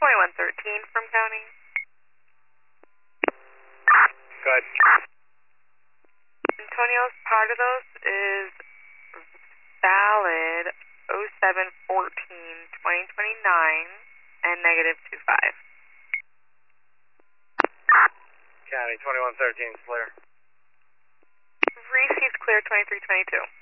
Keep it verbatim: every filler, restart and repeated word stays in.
twenty-one thirteen from county. Good. Antonio's Pardos is valid oh seven fourteen twenty twenty-nine and negative two five. County twenty-one thirteen is clear. Received clear twenty-three twenty-two.